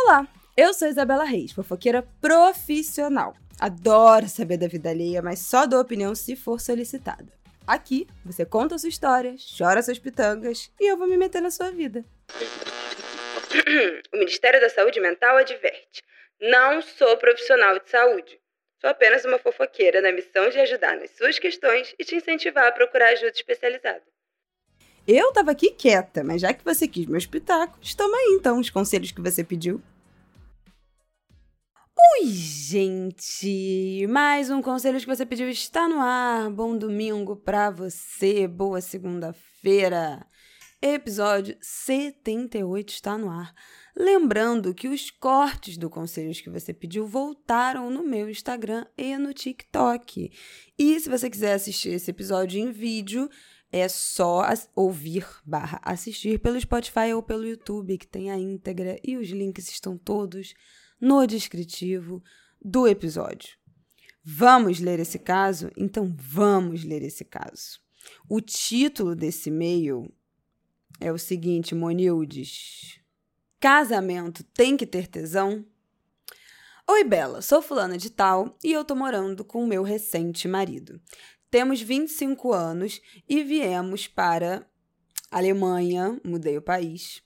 Olá, eu sou Isabela Reis, fofoqueira profissional. Adoro saber da vida alheia, mas só dou opinião se for solicitada. Aqui, você conta a sua história, chora suas pitangas e eu vou me meter na sua vida. O Ministério da Saúde Mental adverte: não sou profissional de saúde. Sou apenas uma fofoqueira na missão de ajudar nas suas questões e te incentivar a procurar ajuda especializada. Eu tava aqui quieta, mas já que você quis meus pitacos, toma aí então os conselhos que você pediu. Oi, gente! Mais um Conselhos que você pediu está no ar. Bom domingo pra você, boa segunda-feira. Episódio 78 está no ar. Lembrando que os cortes do Conselhos que você pediu voltaram no meu Instagram e no TikTok. E se você quiser assistir esse episódio em vídeo, é só ouvir/assistir pelo Spotify ou pelo YouTube, que tem a íntegra, e os links estão todos no descritivo do episódio. Vamos ler esse caso? Então vamos ler esse caso. O título desse e-mail é o seguinte, Monildes: casamento tem que ter tesão? Oi, Bela, sou fulana de tal e eu tô morando com o meu recente marido. Temos 25 anos e viemos para a Alemanha, mudei o país,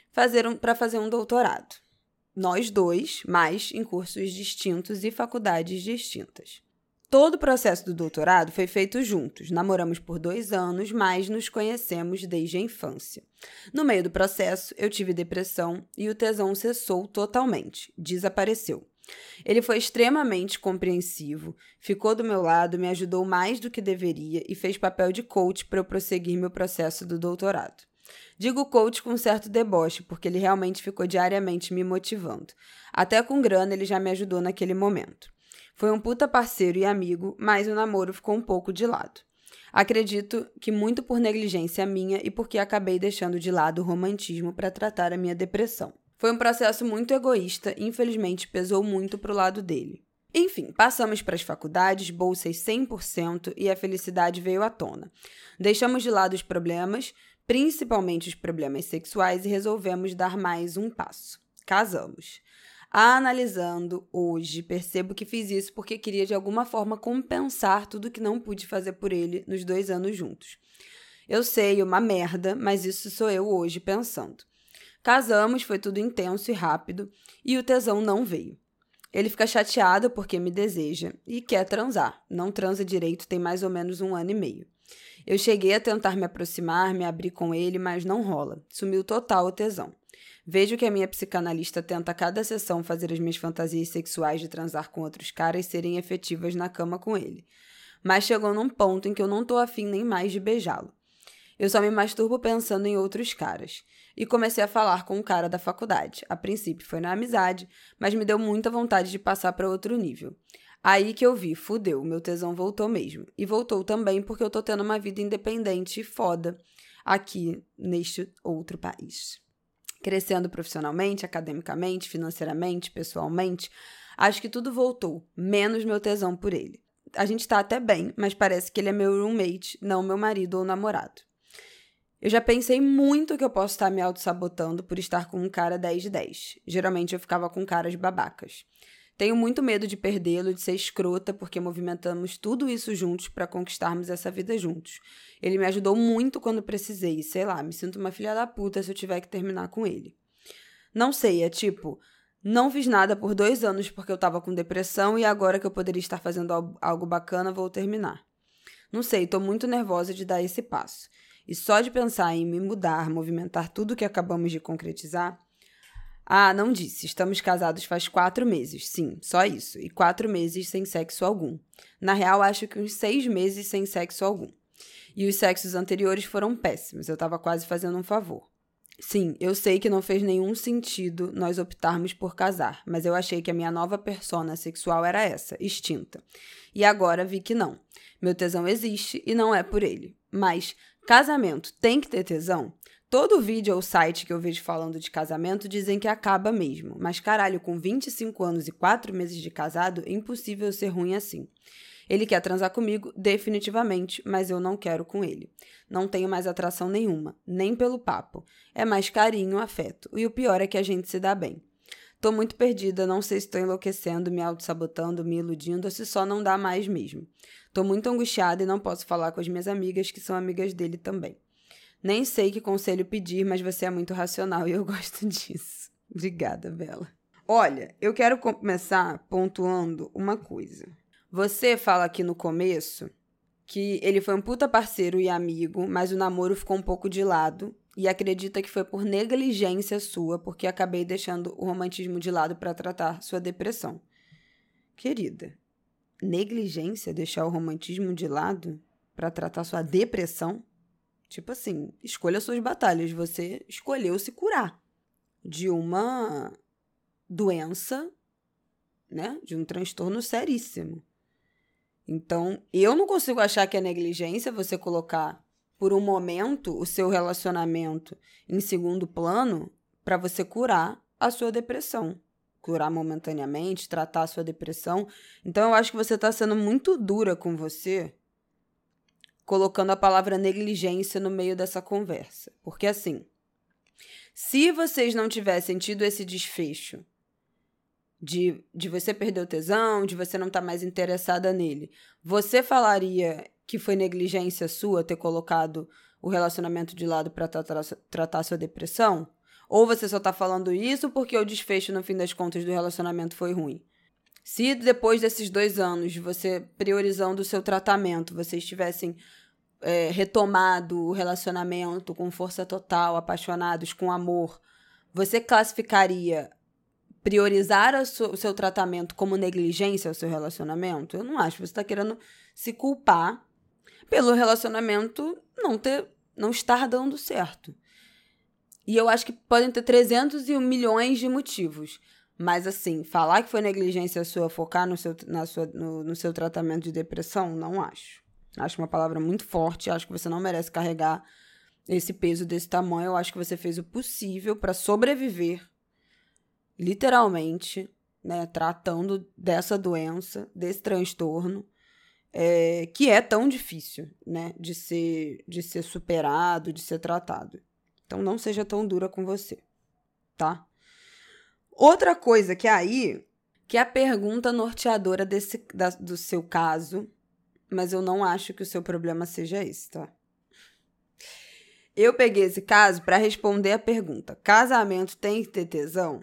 para fazer um doutorado. Nós dois, mas em cursos distintos e faculdades distintas. Todo o processo do doutorado foi feito juntos. Namoramos por 2 anos, mas nos conhecemos desde a infância. No meio do processo, eu tive depressão e o tesão cessou totalmente. Desapareceu. Ele foi extremamente compreensivo, ficou do meu lado, me ajudou mais do que deveria e fez papel de coach para eu prosseguir meu processo do doutorado. Digo coach com certo deboche, porque ele realmente ficou diariamente me motivando. Até com grana ele já me ajudou naquele momento. Foi um puta parceiro e amigo, mas o namoro ficou um pouco de lado. Acredito que muito por negligência minha e porque acabei deixando de lado o romantismo para tratar a minha depressão. Foi um processo muito egoísta e infelizmente pesou muito pro lado dele. Enfim, passamos para as faculdades, bolsas 100% e a felicidade veio à tona. Deixamos de lado os problemas, principalmente os problemas sexuais, e resolvemos dar mais um passo. Casamos. Analisando hoje, percebo que fiz isso porque queria de alguma forma compensar tudo que não pude fazer por ele nos 2 anos juntos. Eu sei, uma merda, mas isso sou eu hoje pensando. Casamos, foi tudo intenso e rápido, e o tesão não veio. Ele fica chateado porque me deseja e quer transar. Não transa direito tem mais ou menos 1 ano e meio. Eu cheguei a tentar me aproximar, me abrir com ele, mas não rola. Sumiu total o tesão. Vejo que a minha psicanalista tenta a cada sessão fazer as minhas fantasias sexuais de transar com outros caras serem efetivas na cama com ele. Mas chegou num ponto em que eu não tô afim nem mais de beijá-lo. Eu só me masturbo pensando em outros caras. E comecei a falar com um cara da faculdade. A princípio foi na amizade, mas me deu muita vontade de passar para outro nível. Aí que eu vi, fudeu, meu tesão voltou mesmo. E voltou também porque eu tô tendo uma vida independente e foda aqui neste outro país. Crescendo profissionalmente, academicamente, financeiramente, pessoalmente, acho que tudo voltou, menos meu tesão por ele. A gente tá até bem, mas parece que ele é meu roommate, não meu marido ou namorado. Eu já pensei muito que eu posso estar me auto-sabotando por estar com um cara 10 de 10. Geralmente eu ficava com caras babacas. Tenho muito medo de perdê-lo, de ser escrota, porque movimentamos tudo isso juntos para conquistarmos essa vida juntos. Ele me ajudou muito quando precisei, sei lá, me sinto uma filha da puta se eu tiver que terminar com ele. Não sei, é tipo, não fiz nada por 2 anos porque eu tava com depressão e agora que eu poderia estar fazendo algo bacana, vou terminar. Não sei, tô muito nervosa de dar esse passo. E só de pensar em me mudar, movimentar tudo que acabamos de concretizar... Ah, não disse. Estamos casados faz 4 meses. Sim, só isso. E 4 meses sem sexo algum. Na real, acho que uns 6 meses sem sexo algum. E os sexos anteriores foram péssimos. Eu tava quase fazendo um favor. Sim, eu sei que não fez nenhum sentido nós optarmos por casar, mas eu achei que a minha nova persona sexual era essa, extinta. E agora vi que não. Meu tesão existe e não é por ele. Mas casamento tem que ter tesão? Todo vídeo ou site que eu vejo falando de casamento dizem que acaba mesmo. Mas caralho, com 25 anos e 4 meses de casado, é impossível ser ruim assim. Ele quer transar comigo, definitivamente, mas eu não quero com ele. Não tenho mais atração nenhuma, nem pelo papo. É mais carinho, afeto. E o pior é que a gente se dá bem. Tô muito perdida, não sei se tô enlouquecendo, me auto-sabotando, me iludindo ou se só não dá mais mesmo. Tô muito angustiada e não posso falar com as minhas amigas, que são amigas dele também. Nem sei que conselho pedir, mas você é muito racional e eu gosto disso. Obrigada, Bela. Olha, eu quero começar pontuando uma coisa. Você fala aqui no começo que ele foi um puta parceiro e amigo, mas o namoro ficou um pouco de lado e acredita que foi por negligência sua, porque acabei deixando o romantismo de lado para tratar sua depressão. Querida, negligência deixar o romantismo de lado para tratar sua depressão? Tipo assim, escolha suas batalhas. Você escolheu se curar de uma doença, né? De um transtorno seríssimo. Então, eu não consigo achar que é negligência você colocar, por um momento, o seu relacionamento em segundo plano para você curar a sua depressão. Curar momentaneamente, tratar a sua depressão. Então, eu acho que você está sendo muito dura com você, colocando a palavra negligência no meio dessa conversa. Porque, assim, se vocês não tivessem tido esse desfecho de você perder o tesão, de você não estar mais interessada nele, você falaria que foi negligência sua ter colocado o relacionamento de lado para tratar sua depressão? Ou você só está falando isso porque o desfecho, no fim das contas, do relacionamento foi ruim? Se depois desses 2 anos de você priorizando o seu tratamento, vocês tivessem retomado o relacionamento com força total, apaixonados, com amor, você classificaria priorizar o seu tratamento como negligência ao seu relacionamento? Eu não acho. Você está querendo se culpar pelo relacionamento não estar dando certo. E eu acho que podem ter 301 milhões de motivos. Mas, assim, falar que foi negligência sua focar no seu tratamento de depressão, não acho. Acho uma palavra muito forte. Acho que você não merece carregar esse peso desse tamanho. Eu acho que você fez o possível para sobreviver, literalmente, né, tratando dessa doença, desse transtorno, que é tão difícil, né, de ser superado, de ser tratado. Então, não seja tão dura com você, tá? Outra coisa que é a pergunta norteadora do seu caso, mas eu não acho que o seu problema seja esse, tá? Eu peguei esse caso para responder a pergunta: casamento tem que ter tesão?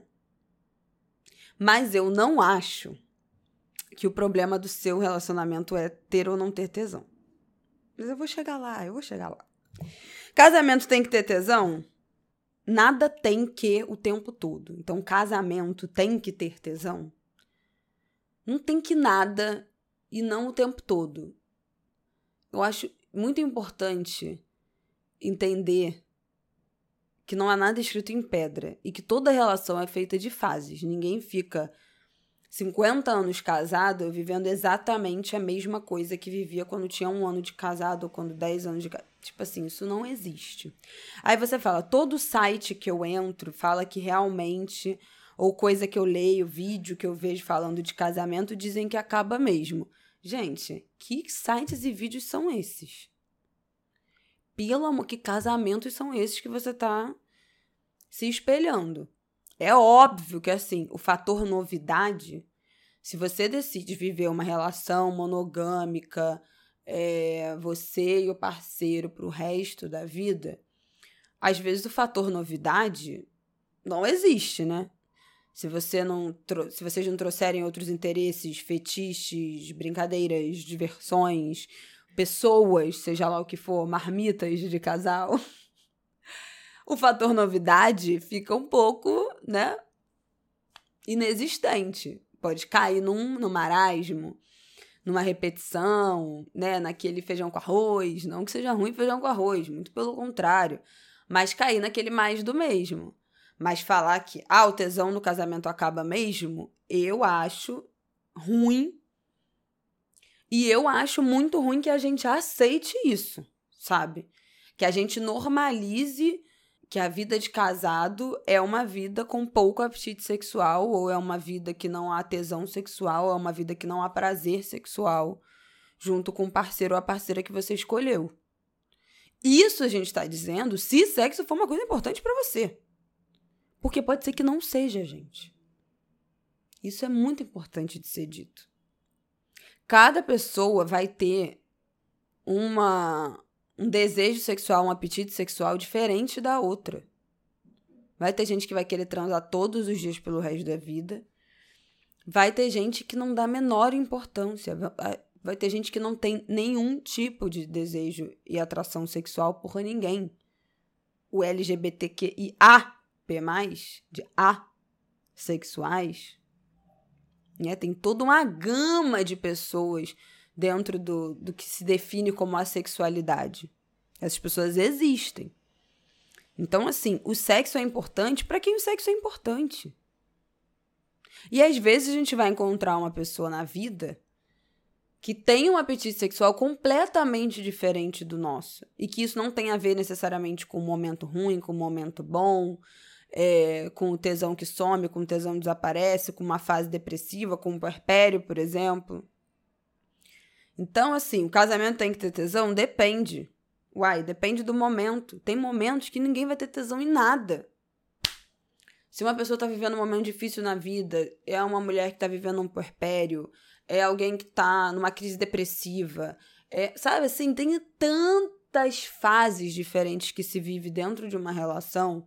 Mas eu não acho que o problema do seu relacionamento é ter ou não ter tesão. Mas eu vou chegar lá. Casamento tem que ter tesão? Nada tem que o tempo todo. Então, casamento tem que ter tesão? Não tem que nada e não o tempo todo. Eu acho muito importante entender que não há nada escrito em pedra e que toda relação é feita de fases. Ninguém fica 50 anos casado vivendo exatamente a mesma coisa que vivia quando tinha 1 ano de casado ou quando 10 anos de casado. Tipo assim, isso não existe. Aí você fala, todo site que eu entro fala que realmente, ou coisa que eu leio, vídeo que eu vejo falando de casamento, dizem que acaba mesmo. Gente, que sites e vídeos são esses? Pelo amor, que casamentos são esses que você tá se espelhando? É óbvio que, assim, o fator novidade, se você decide viver uma relação monogâmica, você e o parceiro pro resto da vida, às vezes o fator novidade não existe, né? Se vocês não trouxerem outros interesses, fetiches, brincadeiras, diversões, pessoas, seja lá o que for, marmitas de casal, o fator novidade fica um pouco, né, inexistente. Pode cair no marasmo, numa repetição, né, naquele feijão com arroz. Não que seja ruim feijão com arroz, muito pelo contrário. Mas cair naquele mais do mesmo. Mas falar que o tesão no casamento acaba mesmo, eu acho ruim. E eu acho muito ruim que a gente aceite isso, sabe? Que a gente normalize que a vida de casado é uma vida com pouco apetite sexual, ou é uma vida que não há tesão sexual, ou é uma vida que não há prazer sexual, junto com o parceiro ou a parceira que você escolheu. Isso a gente está dizendo se sexo for uma coisa importante para você. Porque pode ser que não seja, gente. Isso é muito importante de ser dito. Cada pessoa vai ter um desejo sexual, um apetite sexual diferente da outra. Vai ter gente que vai querer transar todos os dias pelo resto da vida. Vai ter gente que não dá a menor importância. Vai ter gente que não tem nenhum tipo de desejo e atração sexual por ninguém. O LGBTQIAP+, de assexuais, né? Tem toda uma gama de pessoas dentro do que se define como assexualidade. Essas pessoas existem. Então, assim, o sexo é importante para quem o sexo é importante. E às vezes a gente vai encontrar uma pessoa na vida que tem um apetite sexual completamente diferente do nosso. E que isso não tem a ver necessariamente com um momento ruim, com um momento bom, com o tesão que some, com o tesão que desaparece, com uma fase depressiva, com um puerpério, por exemplo. Então, assim, o casamento tem que ter tesão? Depende. Depende do momento. Tem momentos que ninguém vai ter tesão em nada. Se uma pessoa está vivendo um momento difícil na vida, é uma mulher que está vivendo um puerpério, é alguém que está numa crise depressiva, sabe assim, tem tantas fases diferentes que se vive dentro de uma relação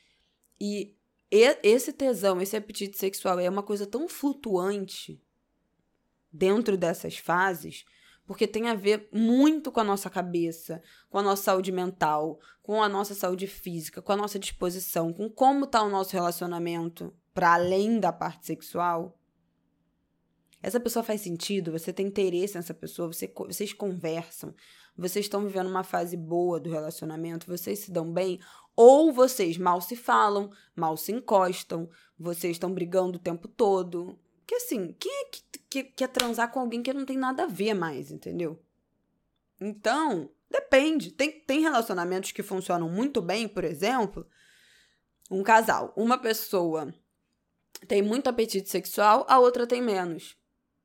e esse tesão, esse apetite sexual é uma coisa tão flutuante dentro dessas fases, porque tem a ver muito com a nossa cabeça, com a nossa saúde mental, com a nossa saúde física, com a nossa disposição, com como está o nosso relacionamento para além da parte sexual. Essa pessoa faz sentido? Você tem interesse nessa pessoa? Vocês conversam? Vocês estão vivendo uma fase boa do relacionamento? Vocês se dão bem? Ou vocês mal se falam, mal se encostam, vocês estão brigando o tempo todo? Porque assim, quem é que quer transar com alguém que não tem nada a ver mais, entendeu? Então, depende. Tem relacionamentos que funcionam muito bem, por exemplo, um casal. Uma pessoa tem muito apetite sexual, a outra tem menos.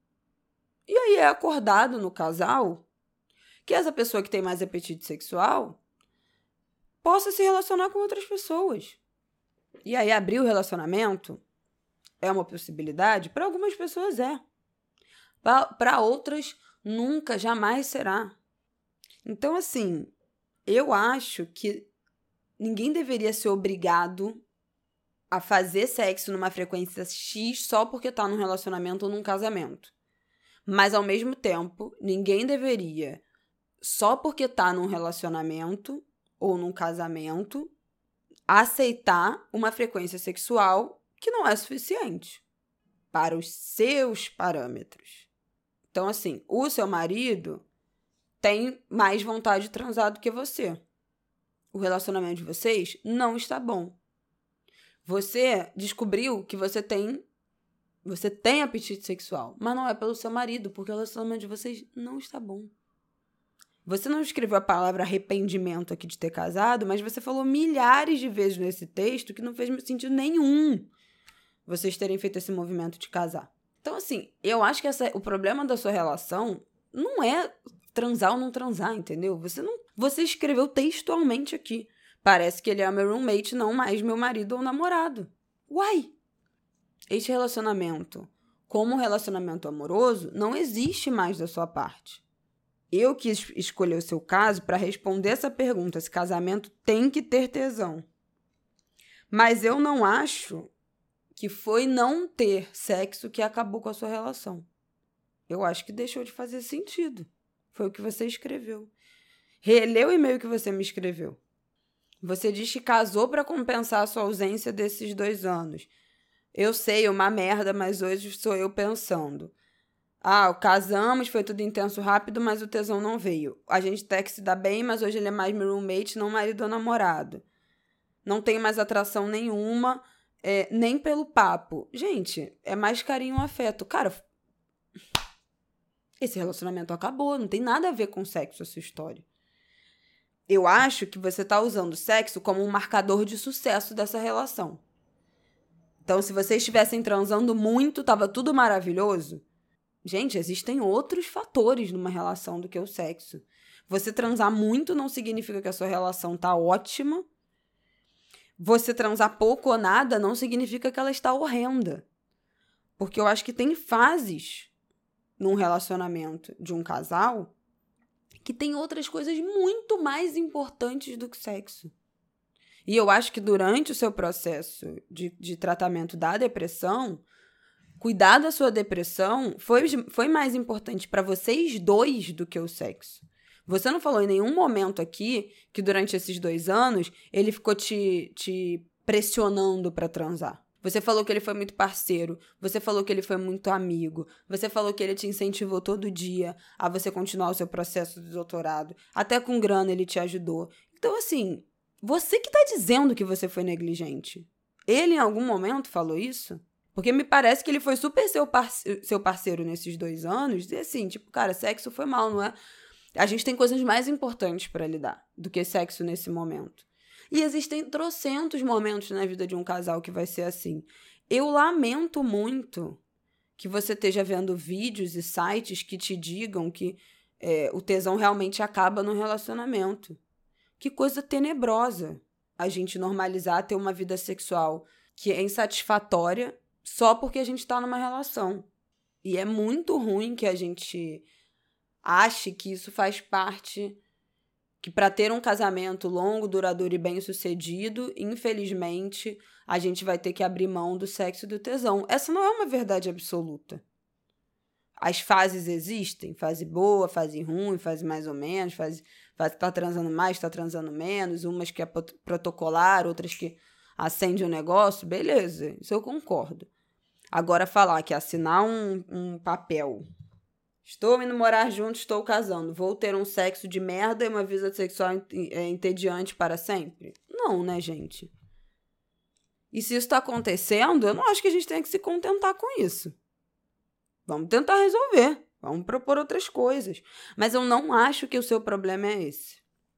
E aí é acordado no casal que essa pessoa que tem mais apetite sexual possa se relacionar com outras pessoas. E aí abrir o relacionamento é uma possibilidade? Para algumas pessoas é. Para outras, nunca, jamais será. Então, assim, eu acho que ninguém deveria ser obrigado a fazer sexo numa frequência X só porque tá num relacionamento ou num casamento. Mas, ao mesmo tempo, ninguém deveria, só porque tá num relacionamento ou num casamento, aceitar uma frequência sexual que não é suficiente para os seus parâmetros. Então, assim, o seu marido tem mais vontade de transar do que você. O relacionamento de vocês não está bom. Você descobriu que você tem apetite sexual, mas não é pelo seu marido, porque o relacionamento de vocês não está bom. Você não escreveu a palavra arrependimento aqui de ter casado, mas você falou milhares de vezes nesse texto que não fez sentido nenhum vocês terem feito esse movimento de casar. Então, assim, eu acho que o problema da sua relação não é transar ou não transar, entendeu? Você escreveu textualmente aqui. Parece que ele é meu roommate, não mais meu marido ou namorado. Este relacionamento, como relacionamento amoroso, não existe mais da sua parte. Eu quis escolher o seu caso para responder essa pergunta, esse casamento tem que ter tesão. Mas eu não acho que foi não ter sexo que acabou com a sua relação. Eu acho que deixou de fazer sentido. Foi o que você escreveu. Relê o e-mail que você me escreveu. Você diz que casou para compensar a sua ausência desses 2 anos. Eu sei, uma merda, mas hoje sou eu pensando. Casamos, foi tudo intenso rápido, mas o tesão não veio. A gente até que se dá bem, mas hoje ele é mais meu roommate, não marido ou namorado. Não tenho mais atração nenhuma, nem pelo papo. Gente, é mais carinho ou afeto. Cara, esse relacionamento acabou, não tem nada a ver com sexo essa história. Eu acho que você tá usando o sexo como um marcador de sucesso dessa relação. Então, se vocês estivessem transando muito, tava tudo maravilhoso. Gente, existem outros fatores numa relação do que o sexo. Você transar muito não significa que a sua relação tá ótima. Você transar pouco ou nada não significa que ela está horrenda. Porque eu acho que tem fases num relacionamento de um casal que tem outras coisas muito mais importantes do que sexo. E eu acho que durante o seu processo de tratamento da depressão, cuidar da sua depressão foi mais importante para vocês dois do que o sexo. Você não falou em nenhum momento aqui que durante esses 2 anos ele ficou te pressionando para transar. Você falou que ele foi muito parceiro, você falou que ele foi muito amigo, você falou que ele te incentivou todo dia a você continuar o seu processo de doutorado. Até com grana ele te ajudou. Então, assim, você que tá dizendo que você foi negligente. Ele em algum momento falou isso? Porque me parece que ele foi super seu parceiro nesses 2 anos. E assim, tipo, cara, sexo foi mal, não é? A gente tem coisas mais importantes para lidar do que sexo nesse momento. E existem trocentos momentos na vida de um casal que vai ser assim. Eu lamento muito que você esteja vendo vídeos e sites que te digam que o tesão realmente acaba no relacionamento. Que coisa tenebrosa a gente normalizar ter uma vida sexual que é insatisfatória só porque a gente está numa relação. E é muito ruim que a gente ache que isso faz parte, que para ter um casamento longo, duradouro e bem-sucedido, infelizmente, a gente vai ter que abrir mão do sexo e do tesão. Essa não é uma verdade absoluta. As fases existem, fase boa, fase ruim, fase mais ou menos, fase tá transando mais, tá transando menos, umas que é protocolar, outras que acende o negócio, beleza, isso eu concordo. Agora falar que assinar um papel, estou indo morar junto, estou casando, vou ter um sexo de merda e uma vida sexual entediante para sempre? Não, né, gente? E se isso tá acontecendo, eu não acho que a gente tem que se contentar com isso. Vamos tentar resolver. Vamos propor outras coisas. Mas eu não acho que o seu problema é esse.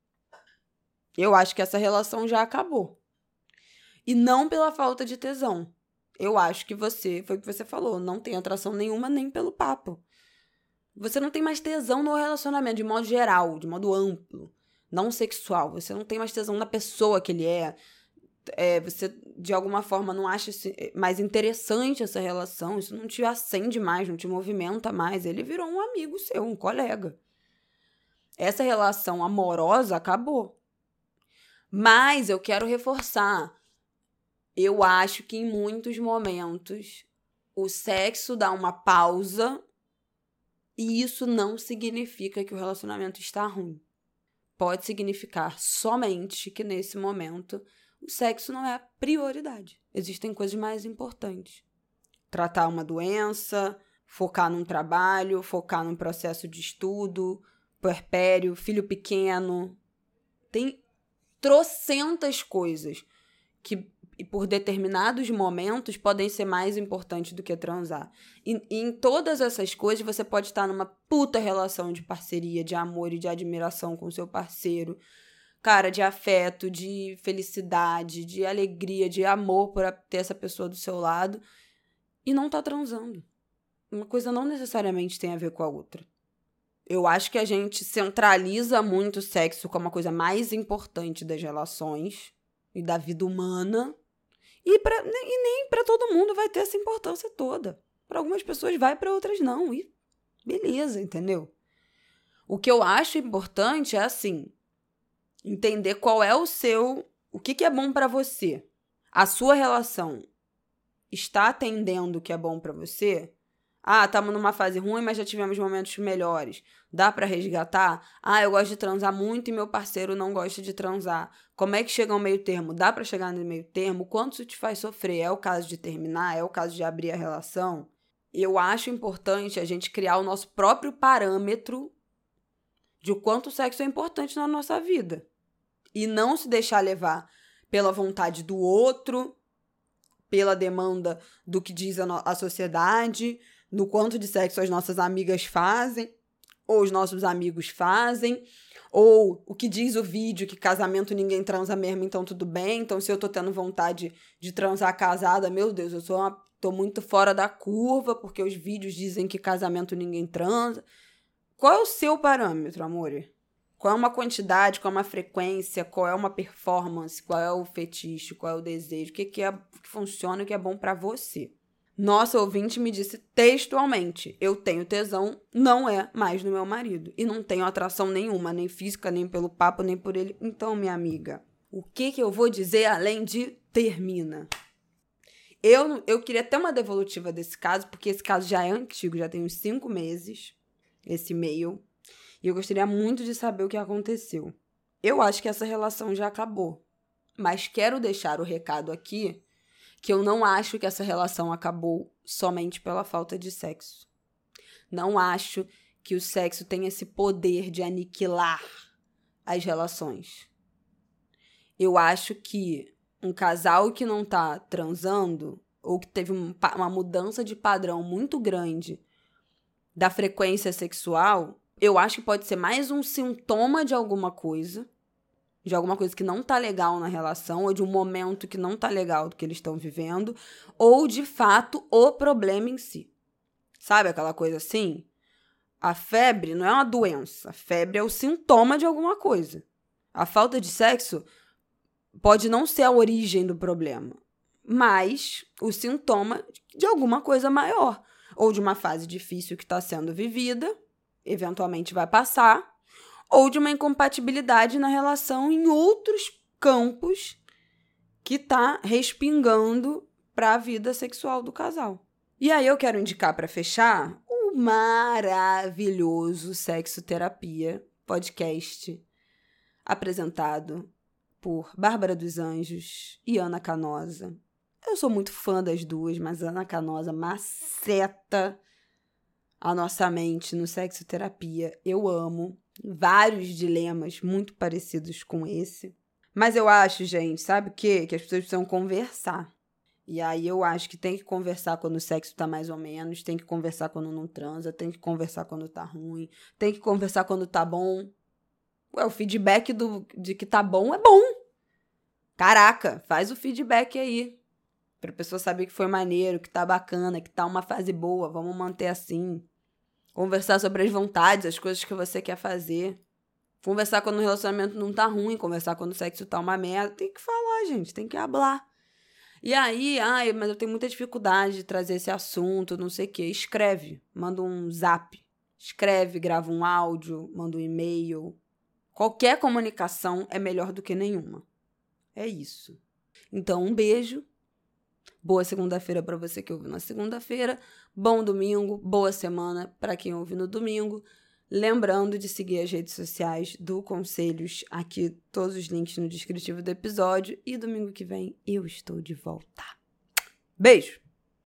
Eu acho que essa relação já acabou. E não pela falta de tesão. Eu acho que foi o que você falou, não tem atração nenhuma nem pelo papo. Você não tem mais tesão no relacionamento, de modo geral, de modo amplo. Não sexual. Você não tem mais tesão na pessoa que ele é. Você, de alguma forma, não acha mais interessante essa relação, isso não te acende mais, não te movimenta mais. Ele virou um amigo seu, um colega. Essa relação amorosa acabou. Mas eu quero reforçar. Eu acho que em muitos momentos o sexo dá uma pausa e isso não significa que o relacionamento está ruim. Pode significar somente que nesse momento o sexo não é a prioridade. Existem coisas mais importantes. Tratar uma doença, focar num trabalho, focar num processo de estudo, puerpério, filho pequeno. Tem trocentas coisas que, por determinados momentos, podem ser mais importantes do que transar. E em todas essas coisas, você pode estar numa puta relação de parceria, de amor e de admiração com o seu parceiro. Cara, de afeto, de felicidade, de alegria, de amor por ter essa pessoa do seu lado e não tá transando. Uma coisa não necessariamente tem a ver com a outra. Eu acho que a gente centraliza muito o sexo como a coisa mais importante das relações e da vida humana e nem pra todo mundo vai ter essa importância toda. Para algumas pessoas vai, para outras não. E beleza, entendeu? O que eu acho importante é assim, entender qual é o que é bom para você. A sua relação está atendendo o que é bom para você? Ah, estamos numa fase ruim, mas já tivemos momentos melhores. Dá para resgatar? Ah, eu gosto de transar muito e meu parceiro não gosta de transar. Como é que chega ao meio termo? Dá para chegar no meio termo? Quanto isso te faz sofrer? É o caso de terminar? É o caso de abrir a relação? Eu acho importante a gente criar o nosso próprio parâmetro de o quanto o sexo é importante na nossa vida. E não se deixar levar pela vontade do outro, pela demanda do que diz a sociedade, do quanto de sexo as nossas amigas fazem, ou os nossos amigos fazem, ou o que diz o vídeo, que casamento ninguém transa mesmo, então tudo bem. Então, se eu tô tendo vontade de transar casada, meu Deus, tô muito fora da curva, porque os vídeos dizem que casamento ninguém transa. Qual é o seu parâmetro, amor? Qual é uma quantidade, qual é uma frequência, qual é uma performance, qual é o fetiche, qual é o desejo, o que funciona e o que é bom pra você. Nossa ouvinte me disse textualmente: eu tenho tesão, não é mais no meu marido. E não tenho atração nenhuma, nem física, nem pelo papo, nem por ele. Então, minha amiga, o que eu vou dizer além de termina? Eu queria ter uma devolutiva desse caso, porque esse caso já é antigo, já tem uns 5 meses, esse e-mail. E eu gostaria muito de saber o que aconteceu. Eu acho que essa relação já acabou. Mas quero deixar o recado aqui que eu não acho que essa relação acabou somente pela falta de sexo. Não acho que o sexo tem esse poder de aniquilar as relações. Eu acho que um casal que não tá transando, ou que teve uma mudança de padrão muito grande da frequência sexual, eu acho que pode ser mais um sintoma de alguma coisa que não tá legal na relação, ou de um momento que não tá legal do que eles estão vivendo, ou, de fato, o problema em si. Sabe aquela coisa assim? A febre não é uma doença, a febre é o sintoma de alguma coisa. A falta de sexo pode não ser a origem do problema, mas o sintoma de alguma coisa maior, ou de uma fase difícil que está sendo vivida, eventualmente vai passar, ou de uma incompatibilidade na relação em outros campos que está respingando para a vida sexual do casal. E aí eu quero indicar, para fechar, o maravilhoso Sexoterapia podcast, apresentado por Bárbara dos Anjos e Ana Canosa. Eu sou muito fã das duas, mas a Ana Canosa maceta a nossa mente no Sexoterapia. Eu amo. Vários dilemas muito parecidos com esse. Mas eu acho, gente, sabe o quê? Que as pessoas precisam conversar. E aí eu acho que tem que conversar quando o sexo tá mais ou menos, tem que conversar quando não transa, tem que conversar quando tá ruim, tem que conversar quando tá bom. Ué, o feedback de que tá bom é bom. Caraca, faz o feedback aí. Pra pessoa saber que foi maneiro, que tá bacana, que tá uma fase boa, vamos manter assim. Conversar sobre as vontades, as coisas que você quer fazer. Conversar quando o relacionamento não tá ruim, conversar quando o sexo tá uma merda. Tem que falar, gente, tem que hablar. E aí, mas eu tenho muita dificuldade de trazer esse assunto, não sei o quê. Escreve, manda um zap. Escreve, grava um áudio, manda um e-mail. Qualquer comunicação é melhor do que nenhuma. É isso. Então, um beijo. Boa segunda-feira para você que ouve na segunda-feira. Bom domingo, boa semana para quem ouve no domingo. Lembrando de seguir as redes sociais do Conselhos, aqui todos os links no descritivo do episódio. E domingo que vem eu estou de volta. Beijo!